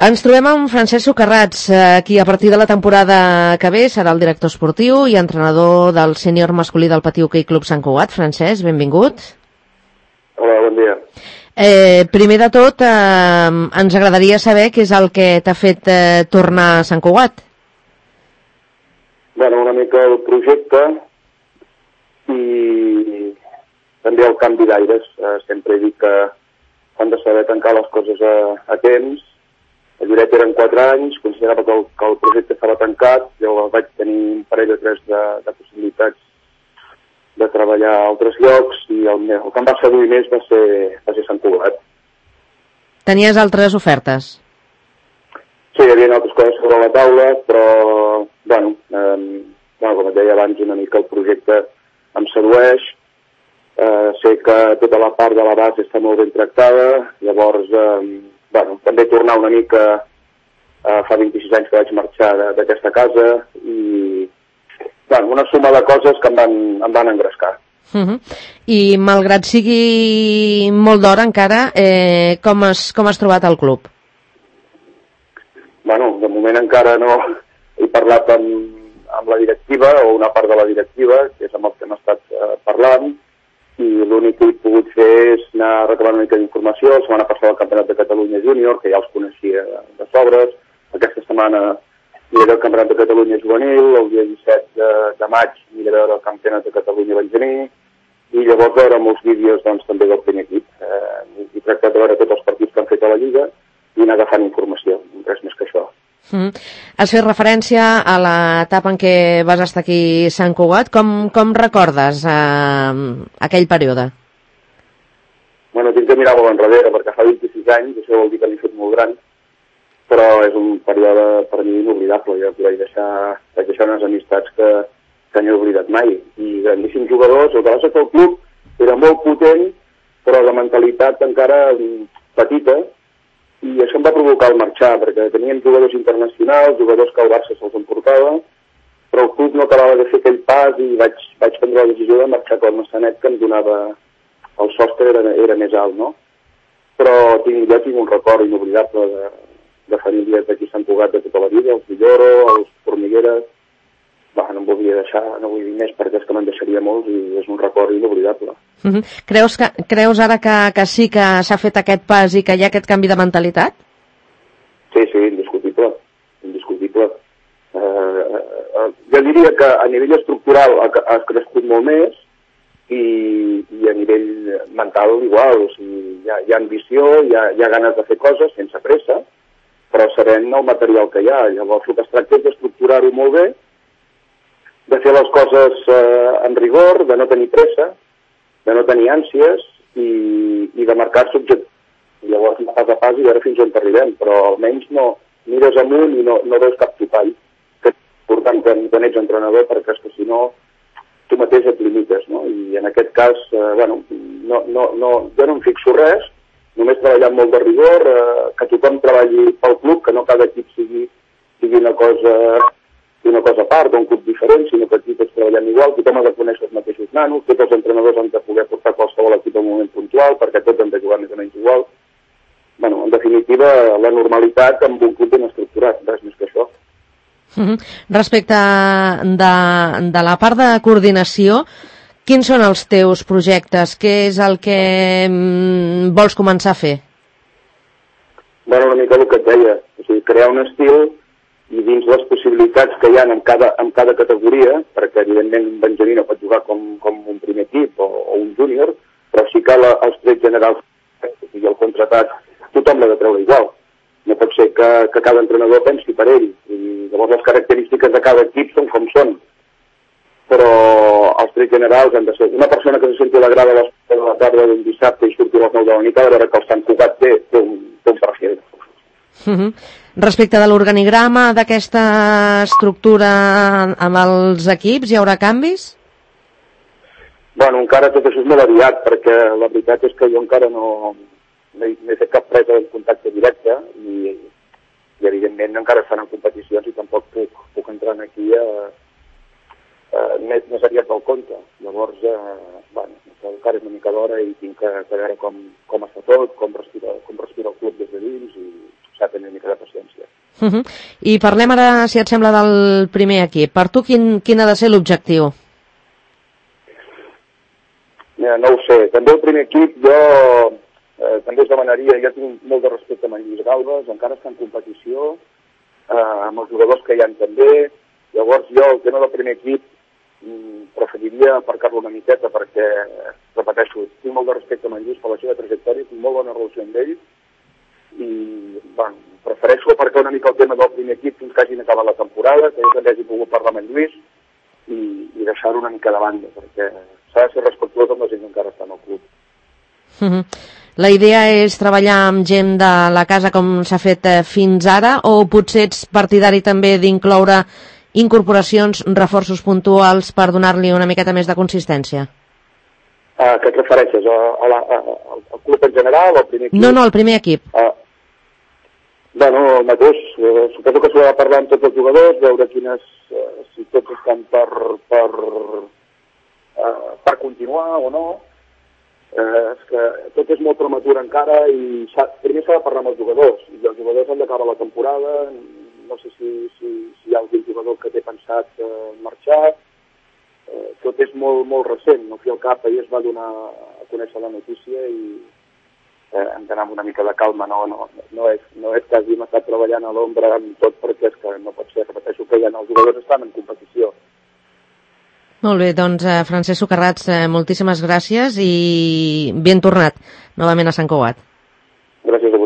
Ens trobem amb Francesc Socarrats, qui a partir de la temporada que ve serà el director esportiu i entrenador del sènior masculí del Patí Hoquei Club Sant Cugat. Francesc, benvingut. Hola, bon dia. Primer de tot, ens agradaria saber què és el que t'ha fet tornar a Sant Cugat. Bueno, una mica el projecte i també el canvi d'aires. Sempre he dit que han de saber tancar les coses a temps. A Lloret eren 4 anys, considerava que el projecte estava tancat, llavors vaig tenir un parell o 3 de possibilitats de treballar a altres llocs i el que em va seduir més va ser Sant Cugat. Tenies altres ofertes? Sí, hi havia altres coses sobre la taula, però, bueno, com et deia abans, una mica el projecte em sedueix. Sé que tota la part de la base està molt ben tractada, llavors, també tornar una mica, fa 26 anys que vaig marxar d'aquesta casa i una suma de coses que em van engrescar. I malgrat sigui molt d'hora encara, com has trobat el club? Bueno, de moment encara no he parlat amb la directiva o una part de la directiva, que és amb el que hem estat parlant, i l'únic que he pogut fer és anar reclamant una mica d'informació. La setmana passada el Campionat de Catalunya Júnior, que ja els coneixia de sobres. Aquesta setmana aniré al Campionat de Catalunya Juvenil, el dia 17 de maig aniré a veure el Campionat de Catalunya Benjamí, i llavors veure molts vídeos també del primer equip. He tractat de veure tots els partits que han fet a la Lliga i anar agafant informació, res més que això. Has fet referència a l'etapa en què vas estar aquí a Sant Cugat. Com recordes aquell període? Bueno, tinc que mirar molt enrere, perquè fa 26 anys, això vol dir que l'he fet molt gran, però és un període per mi inoblidable. Jo vaig deixar unes amistats que no he oblidat mai. I grandíssims jugadors. El que va ser que el club era molt potent, però de mentalitat encara petita, i això em va provocar el marxar, perquè teníem jugadors internacionals, jugadors que el Barça se'ls emportava, però el club no acabava de fer aquell pas i vaig prendre la decisió de marxar com a Massanet, que em donava el sostre era més alt, no? Però jo tinc un record inoblidable de famílies d'aquí a Sant Cugat de tota la vida, els Villoro, els Formigueres. No em volia deixar, no vull dir més perquè és que me'n deixaria molts i és un record inoblidable. Creus ara que sí que s'ha fet aquest pas i que hi ha aquest canvi de mentalitat? Sí, indiscutible. Jo diria que a nivell estructural ha crescut molt més i a nivell mental igual. O sigui, hi ha ambició, hi ha ganes de fer coses sense pressa, però sabent el material que hi ha. Llavors el que es tracta és d'estructurar-ho molt bé, de fer les coses en rigor, de no tenir pressa, de no tenir ànsies i de marcar-se objectius. Llavors, pas a pas i veure fins on arribem, però almenys no mires amunt i no veus cap topall. Que és important quan ets entrenador, perquè és que si no, tu mateix et limites, no? I en aquest cas, jo no em fixo res, només treballant molt de rigor, que tothom treballi pel club, que no cada equip sigui una cosa a part, un club diferent, sinó que aquí tots treballem igual, tothom ha de conèixer els mateixos nanos, tots els entrenadors han de poder portar qualsevol equip en un moment puntual, perquè tots han de jugar més o menys igual. En definitiva, la normalitat amb un club ben estructurat, res més que això. Respecte de la part de coordinació, quins són els teus projectes? Què és el que vols començar a fer? Una mica el que et deia, o sigui, crear un estil i dins les possibilitats que hi ha en cada categoria, perquè evidentment un benjamí no pot jugar com un primer equip o un júnior, però sí que els trets generals i el contratat tothom l'ha de treure igual. No pot ser que cada entrenador pensi per ell, i llavors les característiques de cada equip són com són, però els trets generals han de ser una persona que se senti a la grada a les 4 de la tarda d'un dissabte i surti a les 9 de la nit, a veure que el Sant Cugat té un perfil. Respecte de l'organigrama d'aquesta estructura amb els equips, hi haurà canvis? Encara tot això és molt aviat, perquè la veritat és que jo encara no he fet cap presa de contacte directe i evidentment encara estan en competicions i tampoc puc entrar aquí més aviat del compte. Llavors, encara és una mica d'hora i tinc que veure com està tot, com respira el club des de dins i s'ha de tenir una mica de paciència. I parlem ara, si et sembla, del primer equip. Per tu, quin ha de ser l'objectiu? No ho sé. També el primer equip, jo també us demanaria, jo tinc molt de respecte amb en Lluís Galbes, encara està en competició, amb els jugadors que hi ha també. Llavors jo, el tema del primer equip, preferiria aparcar-lo una miqueta perquè, repeteixo, tinc molt de respecte amb en Lluís per la seva trajectòria, tinc molt bona relació amb ell i, bueno, prefereixo aparcar una mica el tema del primer equip fins que hagin acabat la temporada, que jo també hagi pogut parlar amb en Lluís i deixar-ho una mica de banda, perquè s'ha de ser respectuós amb la gent que encara està en el club. La idea és treballar amb gent de la casa com s'ha fet fins ara, o potser ets partidari també d'incloure incorporacions, reforços puntuals per donar-li una miqueta més de consistència? Què et refereixes? Al club en general o al primer equip? No, al primer equip. Bueno, el mateix. Suposo que s'ho ha de parlar amb tots els jugadors, veure si tots estan per continuar o no. És que tot és molt prematur encara i primer s'ha de parlar amb els jugadors, i els jugadors han d'acabar la temporada. No sé si hi ha algun jugador que té pensat marxar. Tot és molt, molt recent. No fi al cap, ahir es va donar a conèixer la notícia i hem d'anar amb una mica de calma. No és que hàgim estat treballant a l'ombra amb tot, perquè és que no pot ser. Repeteixo que ja els jugadors estan en competició. Molt bé, doncs Francesc Socarrats, moltíssimes gràcies i ben tornat novament a Sant Cugat. Gràcies a